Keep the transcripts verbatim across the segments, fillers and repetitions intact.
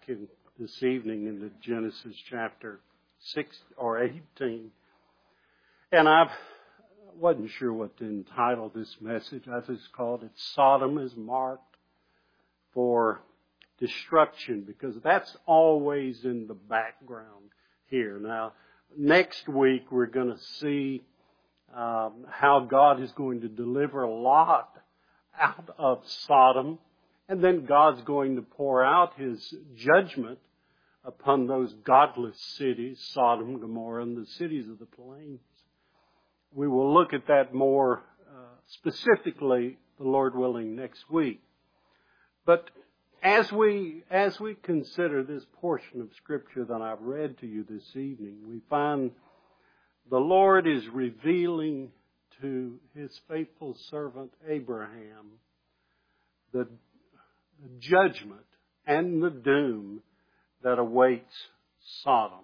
in this evening into Genesis chapter six or eighteen. And I wasn't sure what to entitle this message. I just called it Sodom is Marked for Destruction, because that's always in the background here. Now, next week we're going to see um, how God is going to deliver Lot out of Sodom. And then God's going to pour out His judgment upon those godless cities, Sodom, Gomorrah, and the cities of the plains. We will look at that more uh, specifically, the Lord willing, next week. But as we as we consider this portion of Scripture that I've read to you this evening, we find the Lord is revealing to His faithful servant Abraham the the judgment and the doom that awaits Sodom.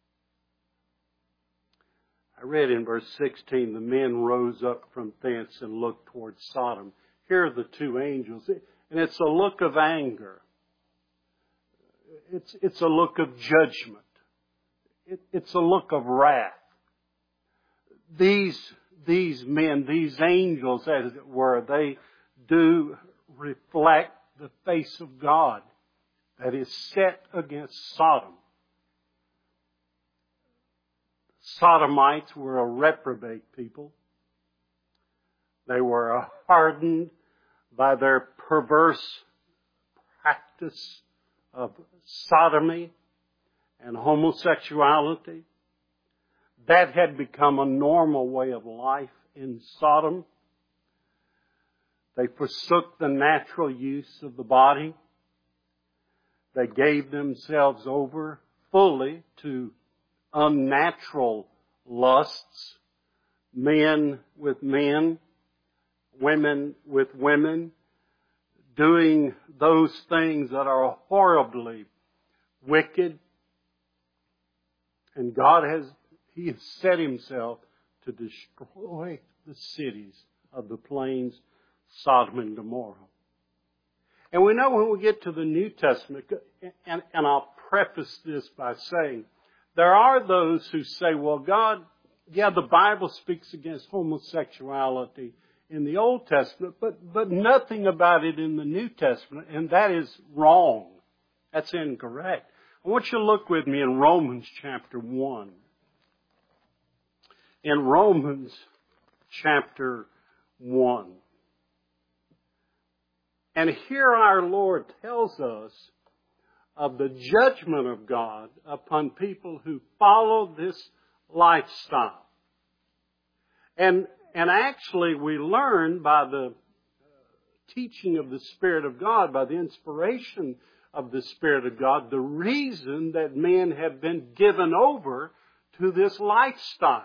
I read in verse sixteen, the men rose up from thence and looked toward Sodom. Here are the two angels, and it's a look of anger. It's, it's a look of judgment. It, it's a look of wrath. These, these men, these angels, as it were, they do reflect the face of God that is set against Sodom. Sodomites were a reprobate people. They were hardened by their perverse practice of sodomy and homosexuality. That had become a normal way of life in Sodom. They forsook the natural use of the body. They gave themselves over fully to unnatural lusts, men with men, women with women, doing those things that are horribly wicked. And God has, He has set Himself to destroy the cities of the plains, Sodom and Gomorrah. And we know when we get to the New Testament, and, and I'll preface this by saying, there are those who say, well, God, yeah, the Bible speaks against homosexuality in the Old Testament, but, but nothing about it in the New Testament, and that is wrong. That's incorrect. I want you to look with me in Romans chapter one. In Romans chapter one. And here our Lord tells us of the judgment of God upon people who follow this lifestyle. And, and actually we learn by the teaching of the Spirit of God, by the inspiration of the Spirit of God, the reason that men have been given over to this lifestyle.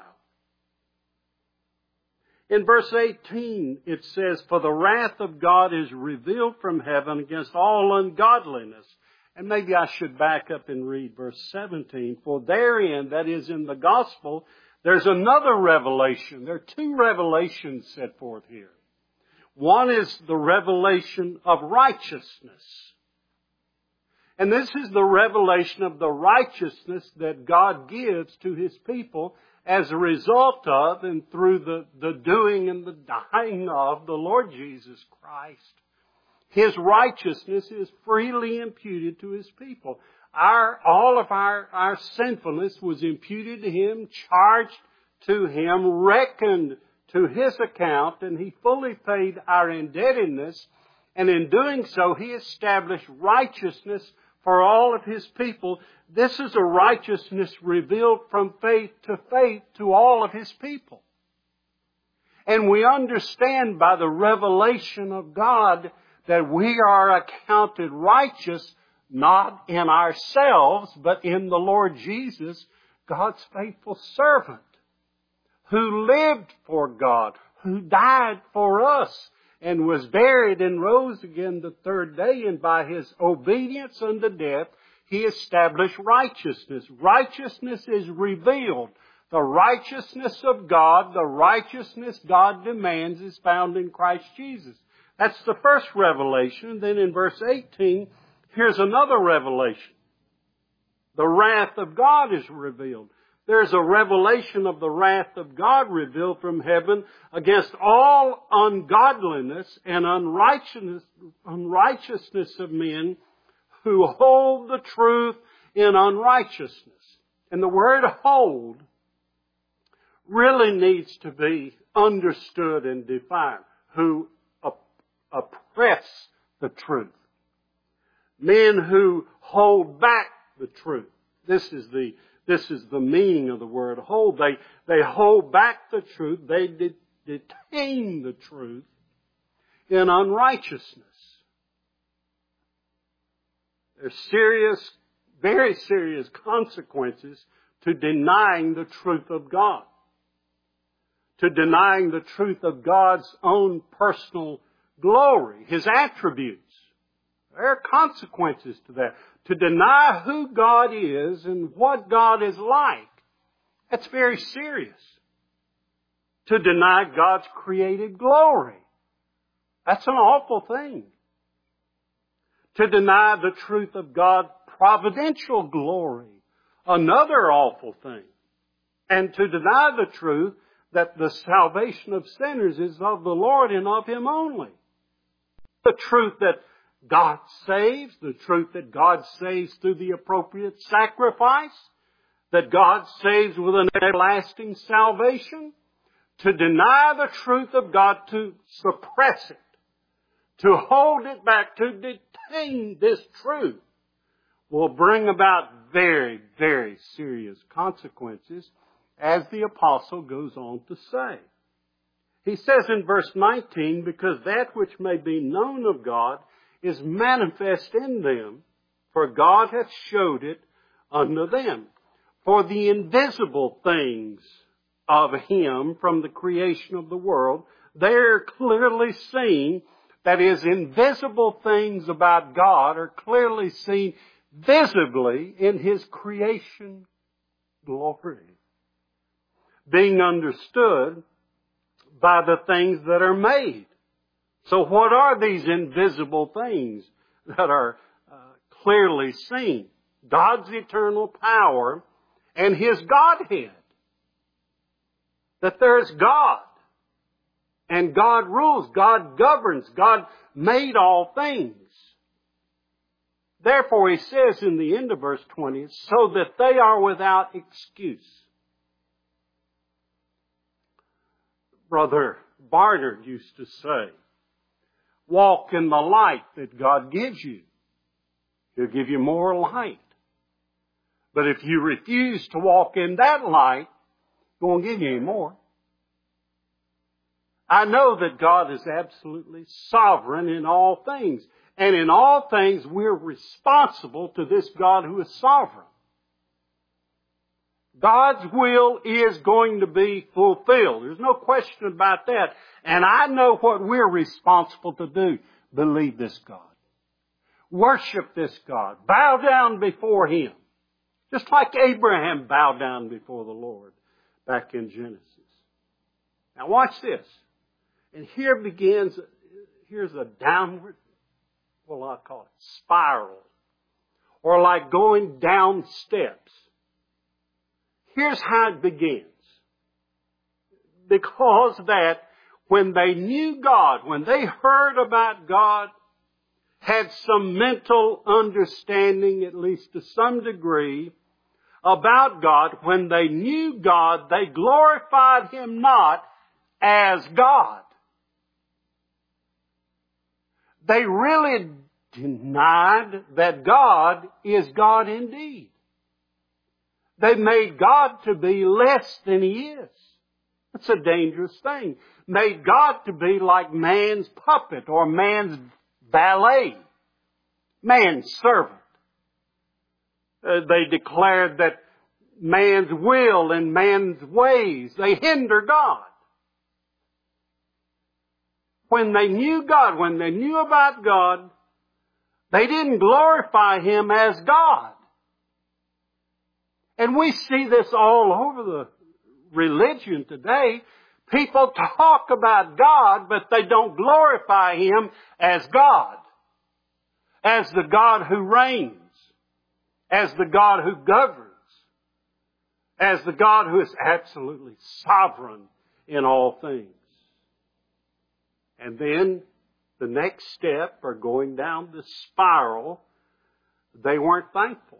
In verse eighteen, it says, for the wrath of God is revealed from heaven against all ungodliness. And maybe I should back up and read verse seventeen. For therein, that is in the gospel, there's another revelation. There are two revelations set forth here. One is the revelation of righteousness. And this is the revelation of the righteousness that God gives to His people as a result of and through the, the doing and the dying of the Lord Jesus Christ. His righteousness is freely imputed to His people. Our, all of our, our sinfulness was imputed to Him, charged to Him, reckoned to His account, and He fully paid our indebtedness. And in doing so, He established righteousness for all of His people. This is a righteousness revealed from faith to faith to all of His people. And we understand by the revelation of God that we are accounted righteous not in ourselves, but in the Lord Jesus, God's faithful servant, who lived for God, who died for us, and was buried and rose again the third day, and by His obedience unto death, He established righteousness. Righteousness is revealed. The righteousness of God, the righteousness God demands, is found in Christ Jesus. That's the first revelation. Then in verse eighteen, here's another revelation. The wrath of God is revealed. There's a revelation of the wrath of God revealed from heaven against all ungodliness and unrighteousness, unrighteousness of men who hold the truth in unrighteousness. And the word hold really needs to be understood and defined. Who oppress the truth. Men who hold back the truth. This is the This is the meaning of the word hold. They, they hold back the truth. They de- detain the truth in unrighteousness. There's serious, very serious consequences to denying the truth of God. To denying the truth of God's own personal glory, His attributes. There are consequences to that. To deny who God is and what God is like, that's very serious. To deny God's created glory, that's an awful thing. To deny the truth of God's providential glory, another awful thing. And to deny the truth that the salvation of sinners is of the Lord and of Him only. The truth that God saves, the truth that God saves through the appropriate sacrifice, that God saves with an everlasting salvation. To deny the truth of God, to suppress it, to hold it back, to detain this truth, will bring about very, very serious consequences, as the apostle goes on to say. He says in verse nineteen, because that which may be known of God is manifest in them, for God hath showed it unto them. For the invisible things of Him from the creation of the world, they are clearly seen. That is, invisible things about God are clearly seen visibly in His creation glory, being understood by the things that are made. So what are these invisible things that are uh, clearly seen? God's eternal power and His Godhead. That there's God. And God rules. God governs. God made all things. Therefore, he says in the end of verse twenty, so that they are without excuse. Brother Barnard used to say, walk in the light that God gives you. He'll give you more light. But if you refuse to walk in that light, He won't give you any more. I know that God is absolutely sovereign in all things. And in all things, we're responsible to this God who is sovereign. God's will is going to be fulfilled. There's no question about that. And I know what we're responsible to do. Believe this God. Worship this God. Bow down before Him. Just like Abraham bowed down before the Lord back in Genesis. Now watch this. And here begins, here's a downward, what will I call it, spiral. Or like going down steps. Here's how it begins. Because that when they knew God, when they heard about God, had some mental understanding, at least to some degree, about God, when they knew God, they glorified Him not as God. They really denied that God is God indeed. They made God to be less than He is. That's a dangerous thing. Made God to be like man's puppet or man's valet, man's servant. Uh, they declared that man's will and man's ways, they hinder God. When they knew God, when they knew about God, they didn't glorify Him as God. And we see this all over the religion today. People talk about God, but they don't glorify Him as God. As the God who reigns. as the God who governs, as the God who is absolutely sovereign in all things. And then the next step, or going down the spiral, they weren't thankful.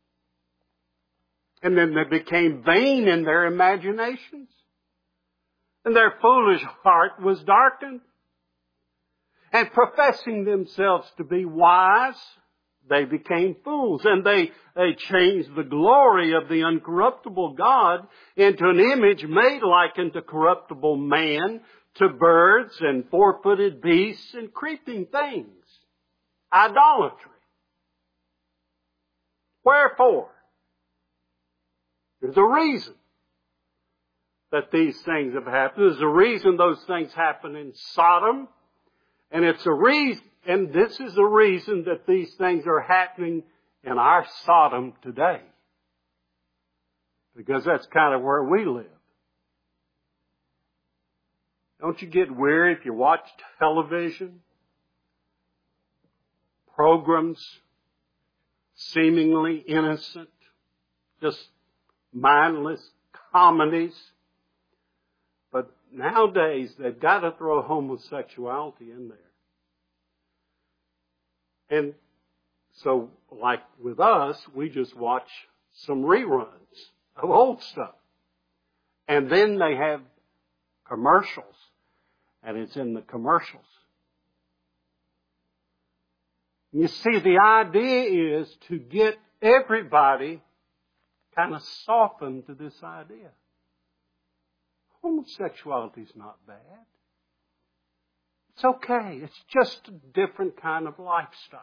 And then they became vain in their imaginations. And their foolish heart was darkened. And professing themselves to be wise, they became fools. And they, they changed the glory of the uncorruptible God into an image made like unto corruptible man, to birds and four-footed beasts and creeping things. Idolatry. Wherefore? There's a reason that these things have happened. There's a reason those things happen in Sodom. And it's a reason, and this is a reason that these things are happening in our Sodom today. Because that's kind of where we live. Don't you get weary if you watch television? Programs, seemingly innocent, just mindless comedies. But nowadays, they've got to throw homosexuality in there. And so, like with us, we just watch some reruns of old stuff. And then they have commercials. And it's in the commercials. You see, the idea is to get everybody kind of softened to this idea. Homosexuality is not bad. It's okay. It's just a different kind of lifestyle.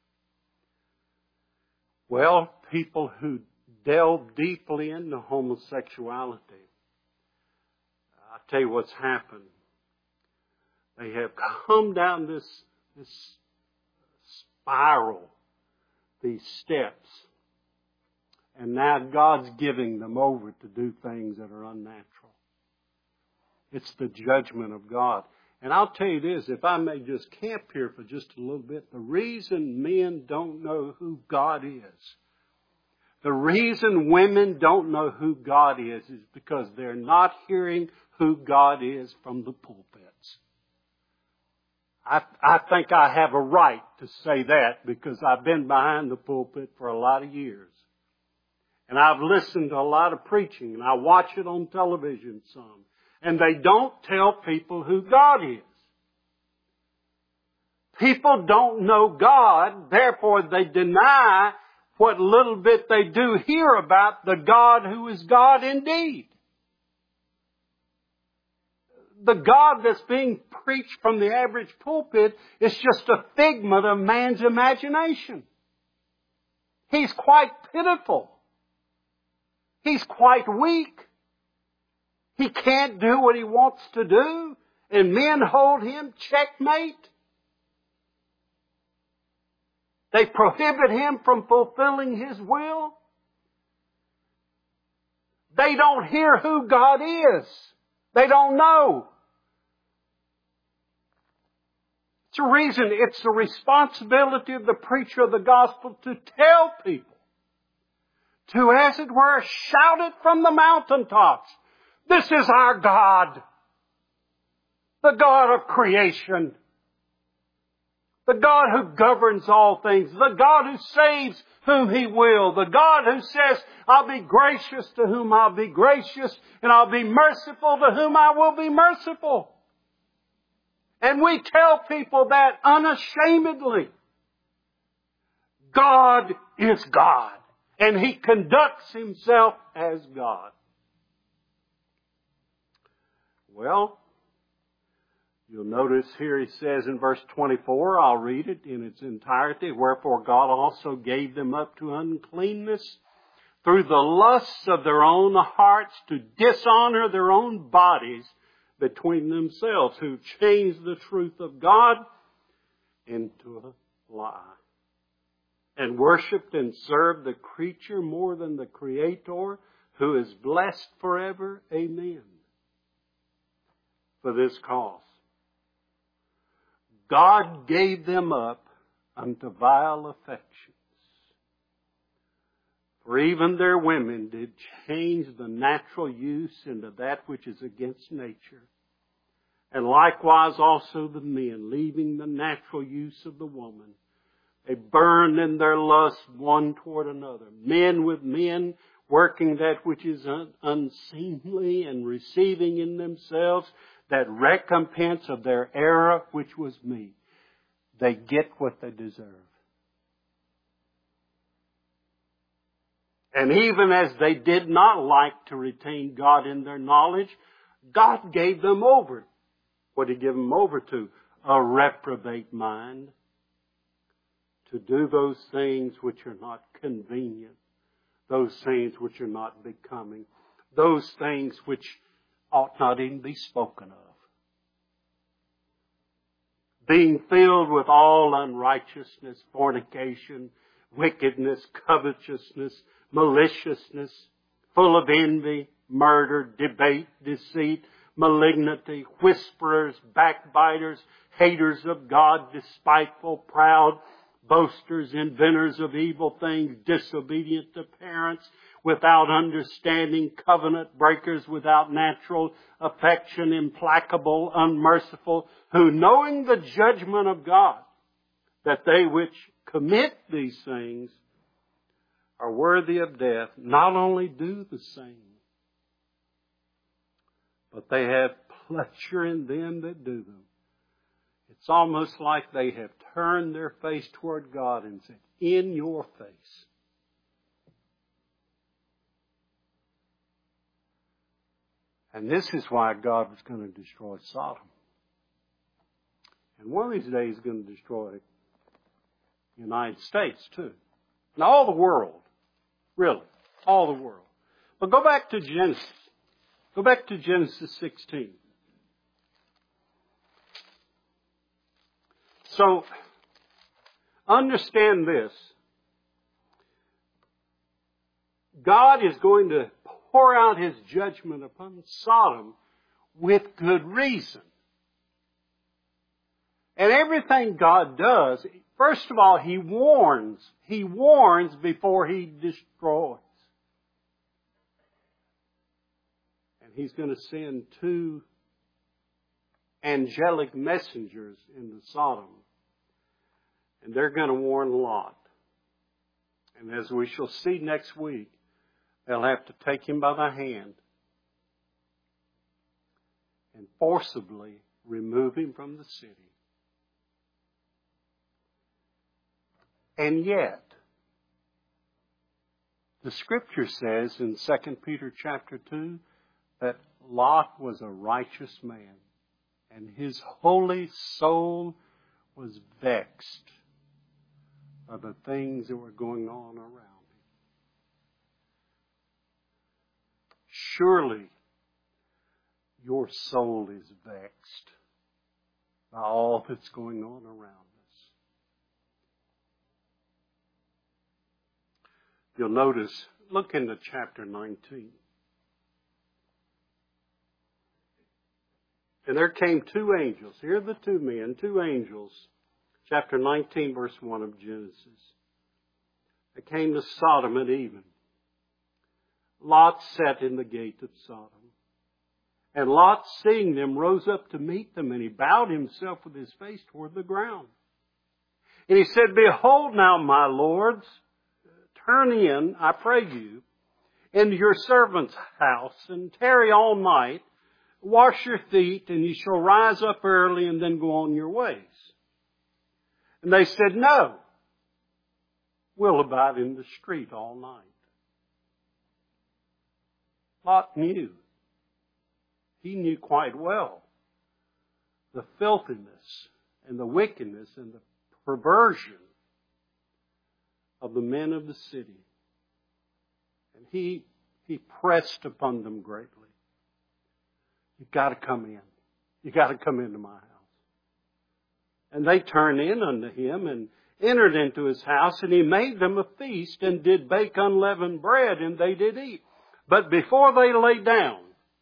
Well, people who delve deeply into homosexuality, I'll tell you what's happened. They have come down this, this spiral, these steps. And now God's giving them over to do things that are unnatural. It's the judgment of God. And I'll tell you this, if I may just camp here for just a little bit, the reason men don't know who God is, the reason women don't know who God is, is because they're not hearing who God is from the pulpits. I, I think I have a right to say that because I've been behind the pulpit for a lot of years. And I've listened to a lot of preaching, and I watch it on television some. And they don't tell people who God is. People don't know God, therefore they deny what little bit they do hear about the God who is God indeed. The God that's being preached from the average pulpit is just a figment of man's imagination. He's quite pitiful. He's quite weak. He can't do what he wants to do, and men hold him checkmate. They prohibit him from fulfilling his will. They don't hear who God is. They don't know. It's a reason, it's the responsibility of the preacher of the gospel to tell people, to, as it were, shout it from the mountaintops. This is our God, the God of creation, the God who governs all things, the God who saves whom He will, the God who says, I'll be gracious to whom I'll be gracious, and I'll be merciful to whom I will be merciful. And we tell people that unashamedly. God is God, and He conducts Himself as God. Well, you'll notice here he says in verse twenty-four, I'll read it in its entirety, wherefore God also gave them up to uncleanness through the lusts of their own hearts to dishonor their own bodies between themselves, who changed the truth of God into a lie, and worshipped and served the creature more than the Creator, who is blessed forever. Amen. For this cause, God gave them up unto vile affections. For even their women did change the natural use into that which is against nature. And likewise also the men, leaving the natural use of the woman, they burned in their lust one toward another. Men with men, working that which is un- unseemly and receiving in themselves that recompense of their error, which was meat. They get what they deserve. And even as they did not like to retain God in their knowledge, God gave them over. What did He give them over to? A reprobate mind. To do those things which are not convenient. Those things which are not becoming. Those things which ought not even be spoken of. Being filled with all unrighteousness, fornication, wickedness, covetousness, maliciousness, full of envy, murder, debate, deceit, malignity, whisperers, backbiters, haters of God, despiteful, proud, boasters, inventors of evil things, disobedient to parents, without understanding, covenant breakers, without natural affection, implacable, unmerciful, who knowing the judgment of God, that they which commit these things are worthy of death, not only do the same, but they have pleasure in them that do them. It's almost like they have turned their face toward God and said, in your face. And this is why God was going to destroy Sodom. And one of these days He's going to destroy the United States too. And all the world. Really. All the world. But go back to Genesis. Go back to Genesis sixteen. So, understand this. God is going to pour out His judgment upon Sodom with good reason. And everything God does, first of all, He warns. He warns before He destroys. And He's going to send two angelic messengers into Sodom. And they're going to warn Lot. And as we shall see next week, they'll have to take him by the hand and forcibly remove him from the city. And yet, the Scripture says in Second Peter chapter two that Lot was a righteous man, and his holy soul was vexed by the things that were going on around him. Surely your soul is vexed by all that's going on around us. You'll notice, look into chapter nineteen. And there came two angels. Here are the two men, two angels. Chapter nineteen, verse one of Genesis. They came to Sodom at even. Lot sat in the gate of Sodom. And Lot, seeing them, rose up to meet them, and he bowed himself with his face toward the ground. And he said, Behold now, my lords, turn in, I pray you, into your servant's house, and tarry all night. Wash your feet, and you shall rise up early, and then go on your ways. And they said, No, we'll abide in the street all night. Lot knew. He knew quite well the filthiness and the wickedness and the perversion of the men of the city. And he, he pressed upon them greatly. You've got to come in. You've got to come into my house. And they turned in unto him and entered into his house, and he made them a feast and did bake unleavened bread, and they did eat. But before they lay down,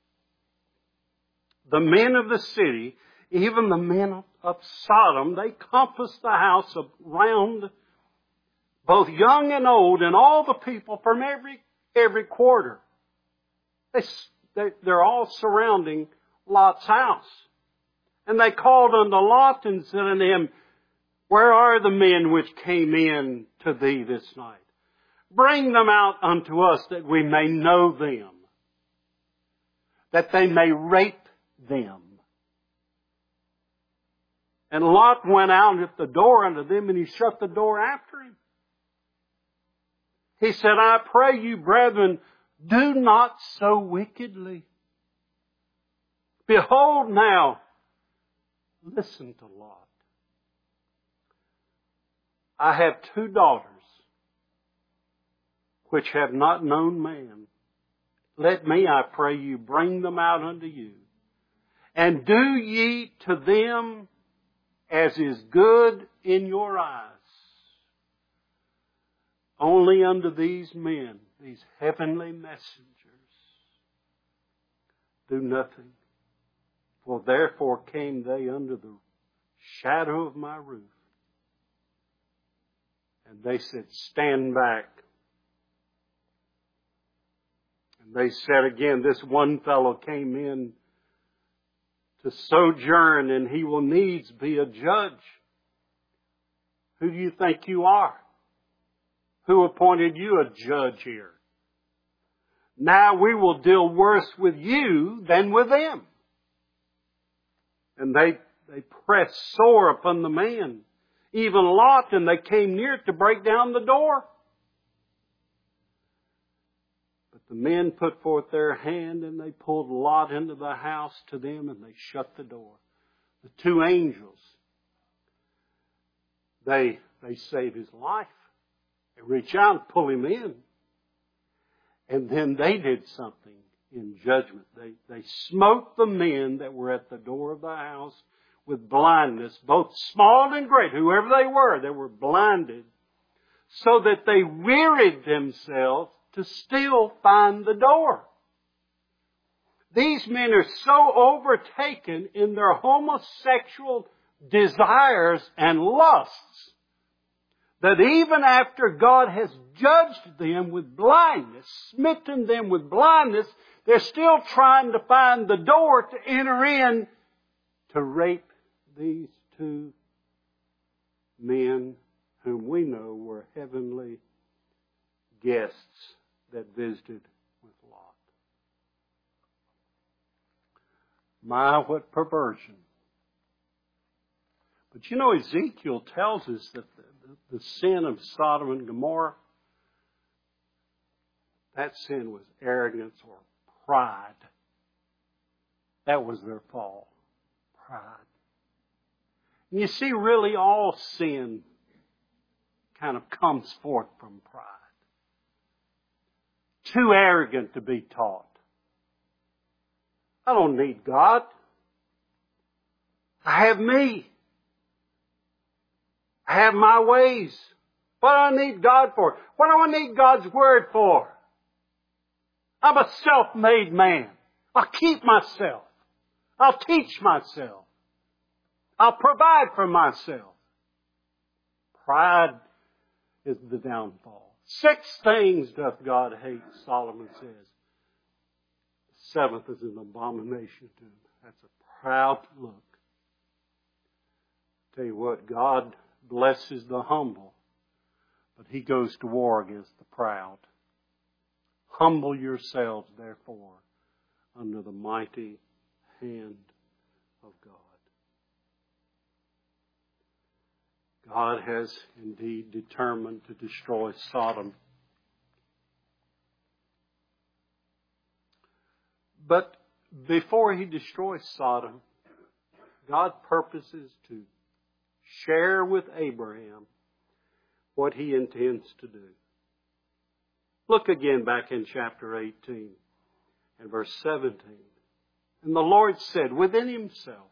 the men of the city, even the men of Sodom, they compassed the house around both young and old, and all the people from every every quarter. They, they, they're all surrounding Lot's house. And they called unto Lot and said unto him, Where are the men which came in to thee this night? Bring them out unto us that we may know them, that they may rape them. And Lot went out at the door unto them, and he shut the door after him. He said, I pray you, brethren, do not so wickedly. Behold now, listen to Lot. I have two daughters which have not known man. Let me, I pray you, bring them out unto you. And do ye to them as is good in your eyes. Only unto these men, these heavenly messengers, do nothing. For therefore came they under the shadow of my roof. And they said, Stand back. And they said again, this one fellow came in to sojourn, and he will needs be a judge. Who do you think you are? Who appointed you a judge here? Now we will deal worse with you than with them. And they, they pressed sore upon the man, even Lot, and they came near to break down the door. But the men put forth their hand, and they pulled Lot into the house to them, and they shut the door. The two angels, they, they save his life. They reach out and pull him in. And then they did something in judgment. They, they smote the men that were at the door of the house with blindness, both small and great, whoever they were, they were blinded, so that they wearied themselves to still find the door. These men are so overtaken in their homosexual desires and lusts that even after God has judged them with blindness, smitten them with blindness, they're still trying to find the door to enter in to rape these two men whom we know were heavenly guests that visited with Lot. My, what perversion. But you know, Ezekiel tells us that the, the, the sin of Sodom and Gomorrah, that sin was arrogance or pride. That was their fall. Pride. And you see, really all sin kind of comes forth from pride. Too arrogant to be taught. I don't need God. I have me. I have my ways. What do I need God for? What do I need God's Word for? I'm a self-made man. I'll keep myself. I'll teach myself. I'll provide for myself. Pride is the downfall. Six things doth God hate, Solomon says. The seventh is an abomination to him. That's a proud look. Tell you what, God blesses the humble, but He goes to war against the proud. Humble yourselves, therefore, under the mighty hand of God. God has indeed determined to destroy Sodom. But before He destroys Sodom, God purposes to share with Abraham what He intends to do. Look again back in chapter eighteen and verse seventeen. And the Lord said within Himself,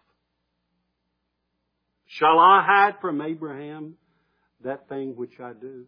Shall I hide from Abraham that thing which I do?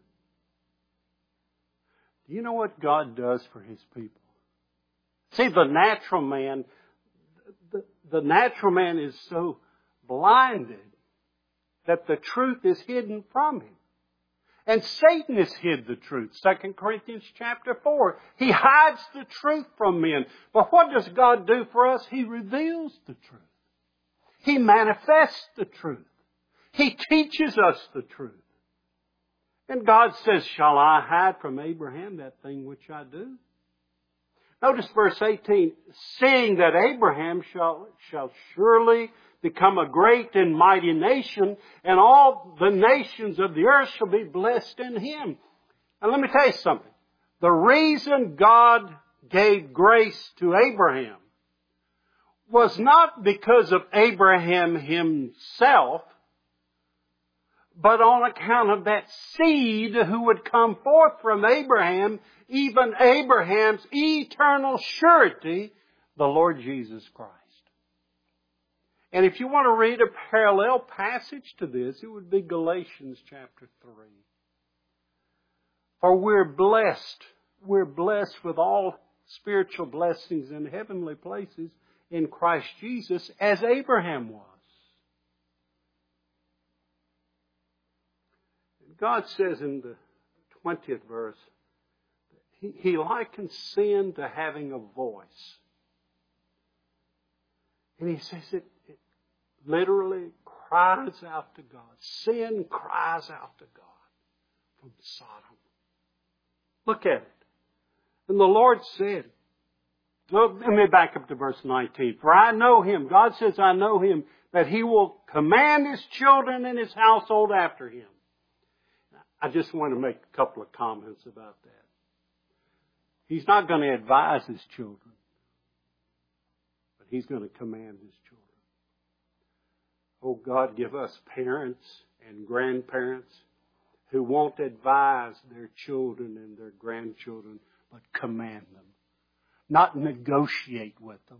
Do you know what God does for His people? See, the natural man, the, the natural man is so blinded that the truth is hidden from him. And Satan has hid the truth. Second Corinthians chapter four. He hides the truth from men. But what does God do for us? He reveals the truth. He manifests the truth. He teaches us the truth. And God says, shall I hide from Abraham that thing which I do? Notice verse eighteen. Seeing that Abraham shall, shall surely become a great and mighty nation, and all the nations of the earth shall be blessed in him. And let me tell you something. The reason God gave grace to Abraham was not because of Abraham himself, but on account of that seed who would come forth from Abraham, even Abraham's eternal surety, the Lord Jesus Christ. And if you want to read a parallel passage to this, it would be Galatians chapter three. For we're blessed, we're blessed with all spiritual blessings in heavenly places in Christ Jesus, as Abraham was. God says in the twentieth verse, He, he likens sin to having a voice. And He says it, it literally cries out to God. Sin cries out to God from Sodom. Look at it. And the Lord said, well, let me back up to verse nineteen. For I know Him, God says I know Him, that He will command His children and His household after Him. I just want to make a couple of comments about that. He's not going to advise His children, but He's going to command His children. Oh God, give us parents and grandparents who won't advise their children and their grandchildren, but command them. Not negotiate with them.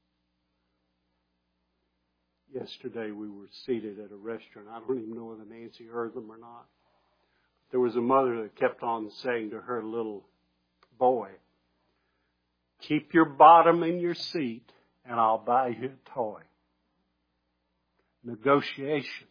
Yesterday we were seated at a restaurant. I don't even know whether Nancy heard them or not. There was a mother that kept on saying to her little boy, keep your bottom in your seat and I'll buy you a toy. Negotiation.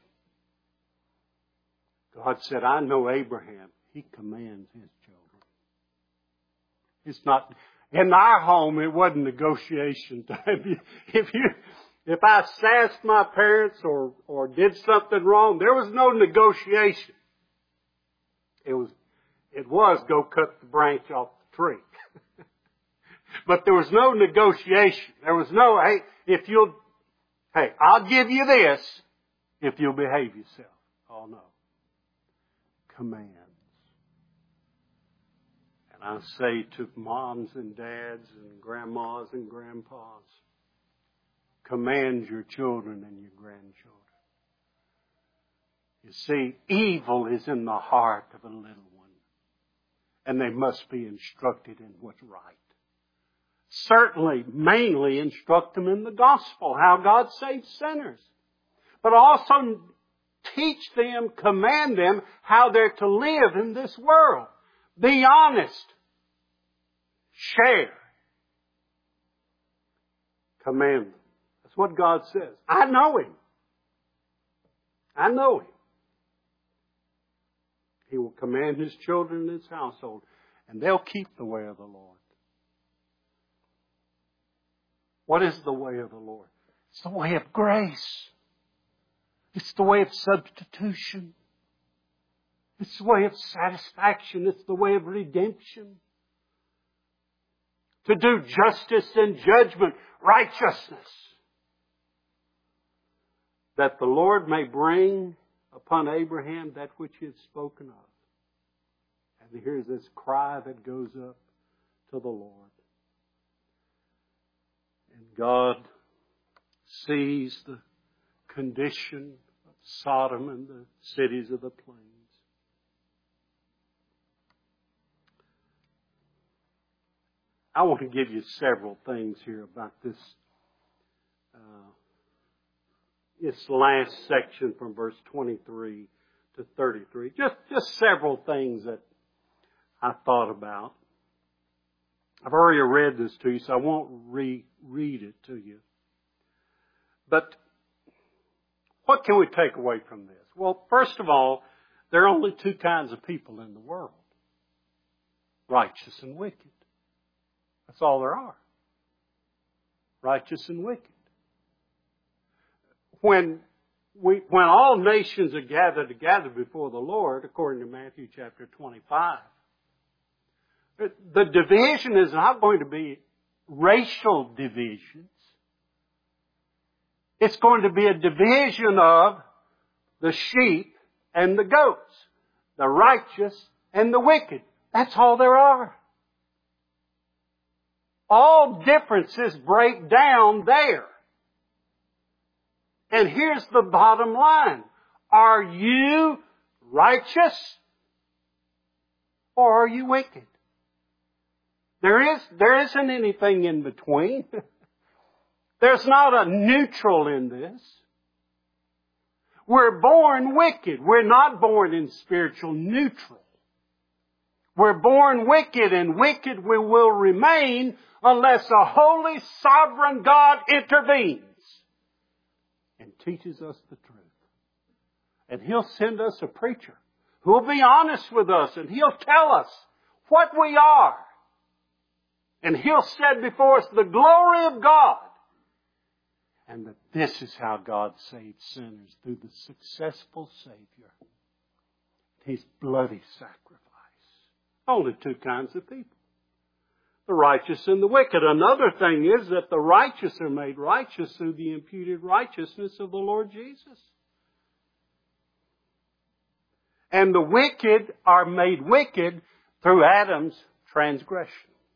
God said, I know Abraham. He commands his children. It's not, in our home, it wasn't negotiation time. If you, if I sassed my parents or, or did something wrong, there was no negotiation. It was, it was go cut the branch off the tree. But there was no negotiation. There was no, hey, if you'll, hey, I'll give you this if you'll behave yourself. Oh no. Commands. And I say to moms and dads and grandmas and grandpas, command your children and your grandchildren. You see, evil is in the heart of a little one. And they must be instructed in what's right. Certainly, mainly instruct them in the gospel, how God saves sinners. But also teach them, command them how they're to live in this world. Be honest. Share. Command them. That's what God says. I know Him. I know Him. He will command His children and His household, and they'll keep the way of the Lord. What is the way of the Lord? It's the way of grace. It's the way of substitution. It's the way of satisfaction. It's the way of redemption. To do justice and judgment, righteousness. That the Lord may bring upon Abraham that which He had spoken of. And here's this cry that goes up to the Lord. And God sees the condition of Sodom and the cities of the plains. I want to give you several things here about this uh, this last section from verse twenty-three to thirty-three. Just, just several things that I thought about. I've already read this to you, so I won't reread it to you. But what can we take away from this? Well, first of all, There are only two kinds of people in the world. Righteous and wicked. That's all there are. Righteous and wicked. When we, when all nations are gathered together before the Lord, according to Matthew chapter twenty-five, the division is not going to be racial divisions. It's going to be a division of the sheep and the goats, the righteous and the wicked. That's all there are. All differences break down there. And here's the bottom line. Are you righteous or are you wicked? There is, there isn't anything in between. There's not a neutral in this. We're born wicked. We're not born in spiritual neutral. We're born wicked, and wicked we will remain unless a holy, sovereign God intervenes and teaches us the truth. And He'll send us a preacher who will be honest with us, and he'll tell us what we are. And he'll set before us the glory of God. And that this is how God saves sinners, through the successful Savior. His bloody sacrifice. Only two kinds of people. The righteous and the wicked. Another thing is that the righteous are made righteous through the imputed righteousness of the Lord Jesus. And the wicked are made wicked through Adam's transgression.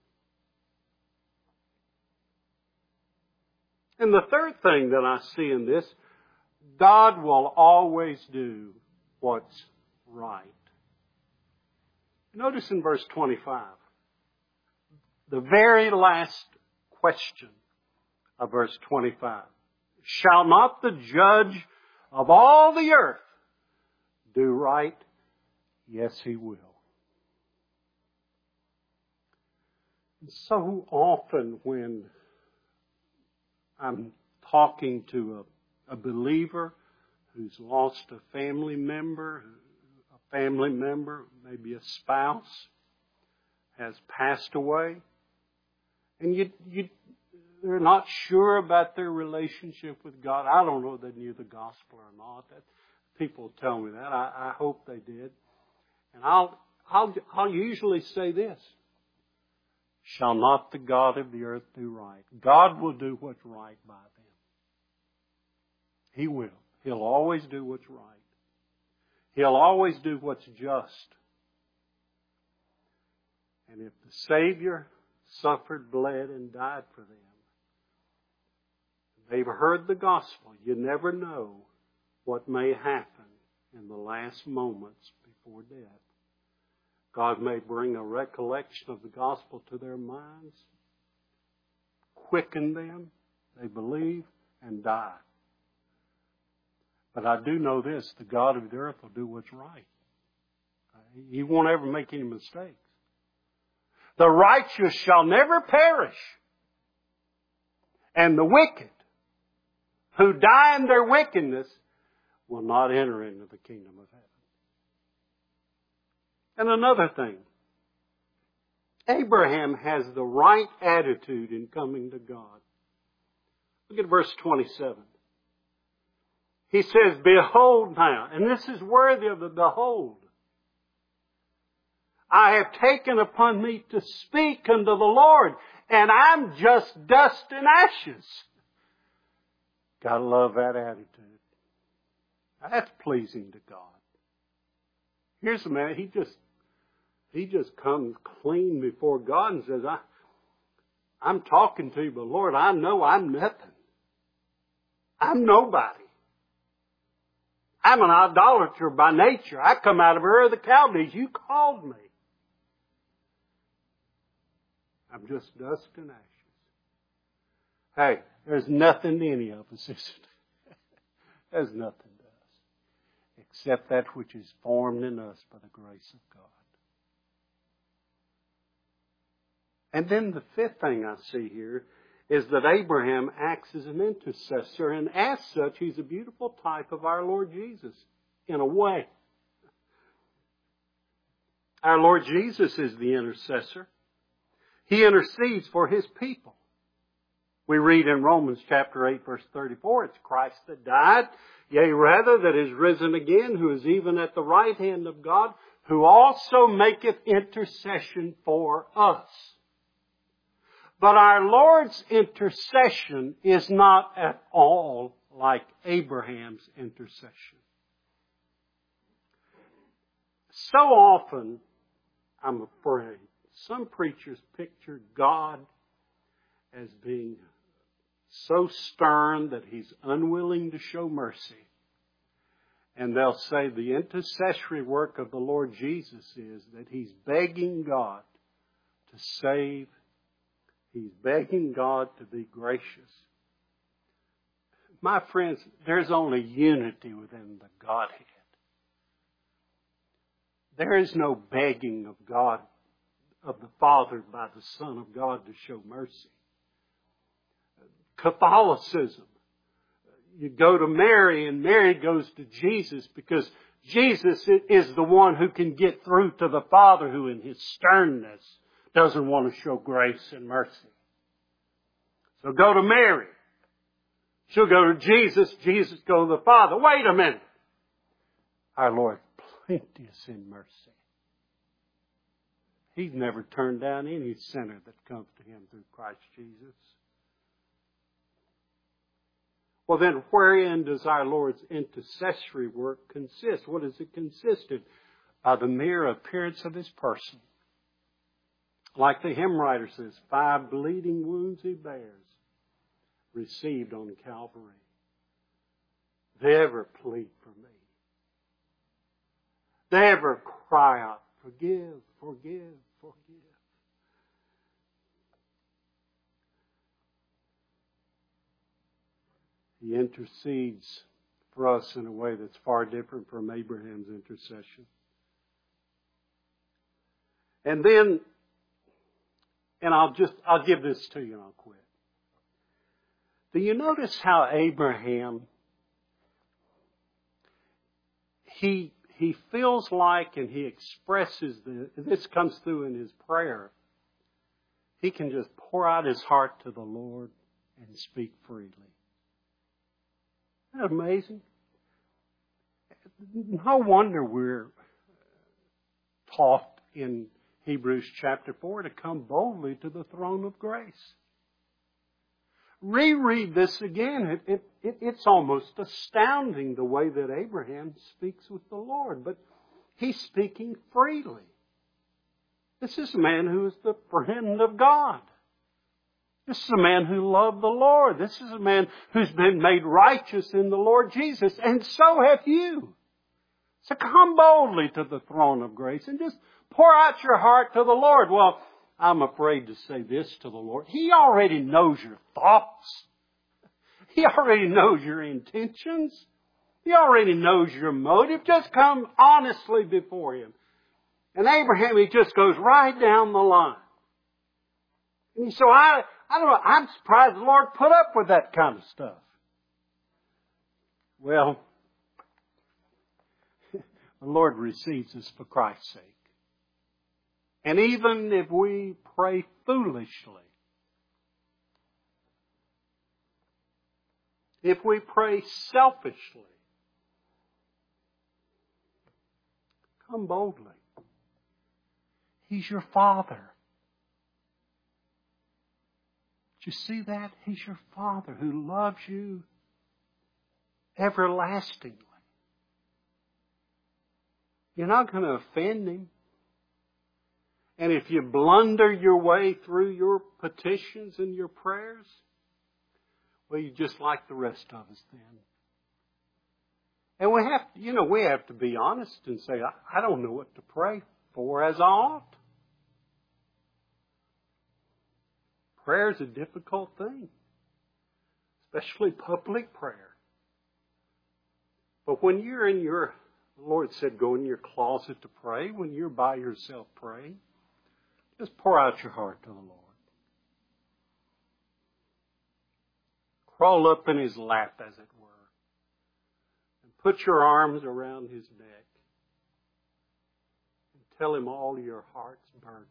And the third thing that I see in this, God will always do what's right. Notice in verse twenty-five, the very last question of verse twenty-five. Shall not the judge of all the earth do right? Yes, He will. And so often when I'm talking to a, a believer who's lost a family member, a family member, maybe a spouse, has passed away, and you, you, they're not sure about their relationship with God. I don't know if they knew the gospel or not. That, people tell me that. I, I hope they did. And I'll, I'll, I'll usually say this. Shall not the God of the earth do right? God will do what's right by them. He will. He'll always do what's right. He'll always do what's just. And if the Savior suffered, bled, and died for them, they've heard the gospel. You never know what may happen in the last moments before death. God may bring a recollection of the gospel to their minds, quicken them, they believe, and die. But I do know this, the God of the earth will do what's right. He won't ever make any mistakes. The righteous shall never perish, and the wicked who die in their wickedness will not enter into the kingdom of heaven. And another thing, Abraham has the right attitude in coming to God. Look at verse twenty-seven. He says, behold now, and this is worthy of the behold. I have taken upon me to speak unto the Lord, and I'm just dust and ashes. Gotta love that attitude. That's pleasing to God. Here's a man, he just, he just comes clean before God and says, I, I'm talking to you, but Lord, I know I'm nothing. I'm nobody. I'm an idolater by nature. I come out of Ur of the Chaldees. You called me. I'm just dust and ashes. Hey, there's nothing to any of us, is it? There's nothing to us except that which is formed in us by the grace of God. And then the fifth thing I see here is that Abraham acts as an intercessor, and as such, he's a beautiful type of our Lord Jesus, in a way. Our Lord Jesus is the intercessor. He intercedes for His people. We read in Romans chapter eight verse thirty-four, it's Christ that died, yea rather that is risen again, who is even at the right hand of God, who also maketh intercession for us. But our Lord's intercession is not at all like Abraham's intercession. So often, I'm afraid, some preachers picture God as being so stern that He's unwilling to show mercy. And they'll say the intercessory work of the Lord Jesus is that He's begging God to save. He's begging God to be gracious. My friends, there's only unity within the Godhead. There is no begging of God, of the Father by the Son of God to show mercy. Catholicism. You go to Mary and Mary goes to Jesus because Jesus is the one who can get through to the Father who in His sternness doesn't want to show grace and mercy. So go to Mary. She'll go to Jesus. Jesus go to the Father. Wait a minute. Our Lord plenteous in mercy. He's never turned down any sinner that comes to Him through Christ Jesus. Well then, wherein does our Lord's intercessory work consist? What does it consist in? By the mere appearance of His person. Like the hymn writer says, five bleeding wounds He bears, received on Calvary. They ever plead for me. They ever cry out, forgive, forgive, forgive. He intercedes for us in a way that's far different from Abraham's intercession. And then, and I'll just, I'll give this to you and I'll quit. Do you notice how Abraham, he, he feels like and he expresses, the, this comes through in his prayer, he can just pour out his heart to the Lord and speak freely. Isn't that amazing? No wonder we're taught in Hebrews chapter four to come boldly to the throne of grace. Reread this again. It, it, it, it's almost astounding the way that Abraham speaks with the Lord. But he's speaking freely. This is a man who is the friend of God. This is a man who loved the Lord. This is a man who's been made righteous in the Lord Jesus. And so have you. So come boldly to the throne of grace and just pour out your heart to the Lord. Well, I'm afraid to say this to the Lord. He already knows your thoughts. He already knows your intentions. He already knows your motive. Just come honestly before Him. And Abraham, he just goes right down the line. And so I, I don't know, I'm surprised the Lord put up with that kind of stuff. Well, the Lord receives us for Christ's sake. And even if we pray foolishly, if we pray selfishly, come boldly. He's your Father. Did you see that? He's your Father who loves you everlastingly. You're not going to offend Him. And if you blunder your way through your petitions and your prayers, well, you're just like the rest of us then. And we have, you know, we have to be honest and say, I, I don't know what to pray for as I ought. Prayer is a difficult thing, especially public prayer. But when you're in your, the Lord said, go in your closet to pray. When you're by yourself praying, just pour out your heart to the Lord. Crawl up in His lap, as it were. And put your arms around His neck. And Tell Him all your heart's burdens.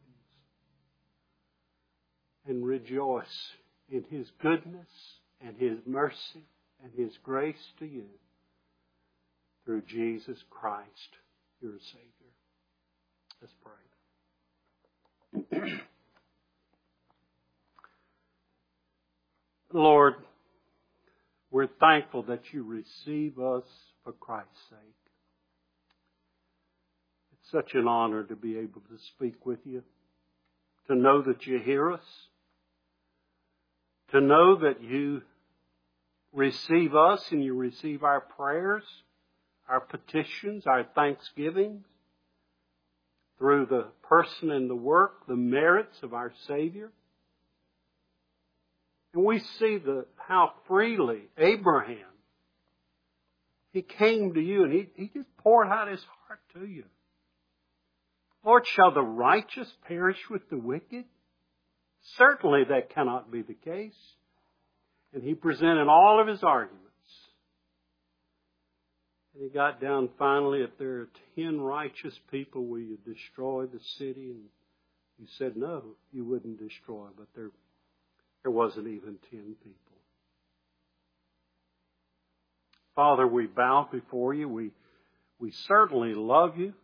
And rejoice in His goodness and His mercy and His grace to you through Jesus Christ, your Savior. Let's pray. Lord, we're thankful that you receive us for Christ's sake. It's such an honor to be able to speak with you, to know that you hear us, to know that you receive us and you receive our prayers, our petitions, our thanksgivings through the person and the work, the merits of our Savior. And we see the, how freely Abraham, he came to you and he, he just poured out his heart to you. Lord, shall the righteous perish with the wicked? Certainly that cannot be the case. And he presented all of his arguments. And he got down finally, if there are ten righteous people, will you destroy the city? And you said no, you wouldn't destroy, but there There wasn't even ten people. Father, we bow before you. We, we certainly love you.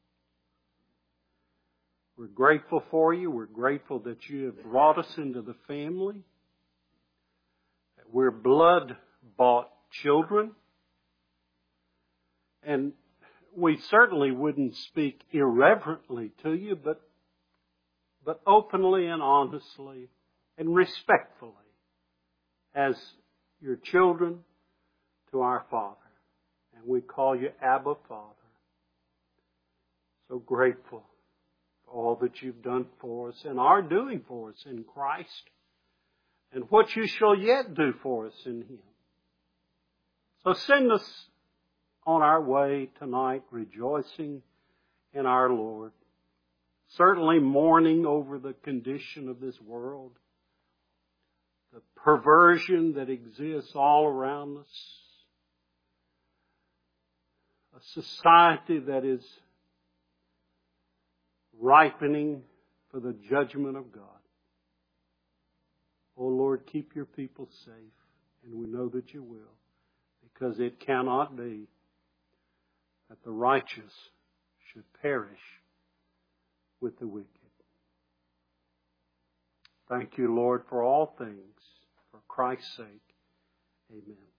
We're grateful for you. We're grateful that you have brought us into the family. That we're blood-bought children. And we certainly wouldn't speak irreverently to you, but, but openly and honestly and respectfully as your children to our Father. And we call you Abba, Father. So grateful for all that you've done for us and are doing for us in Christ, and what you shall yet do for us in Him. So send us on our way tonight rejoicing in our Lord, certainly mourning over the condition of this world, the perversion that exists all around us, a society that is ripening for the judgment of God. Oh Lord, keep your people safe, and we know that you will, because it cannot be that the righteous should perish with the wicked. Thank you, Lord, for all things. For Christ's sake, amen.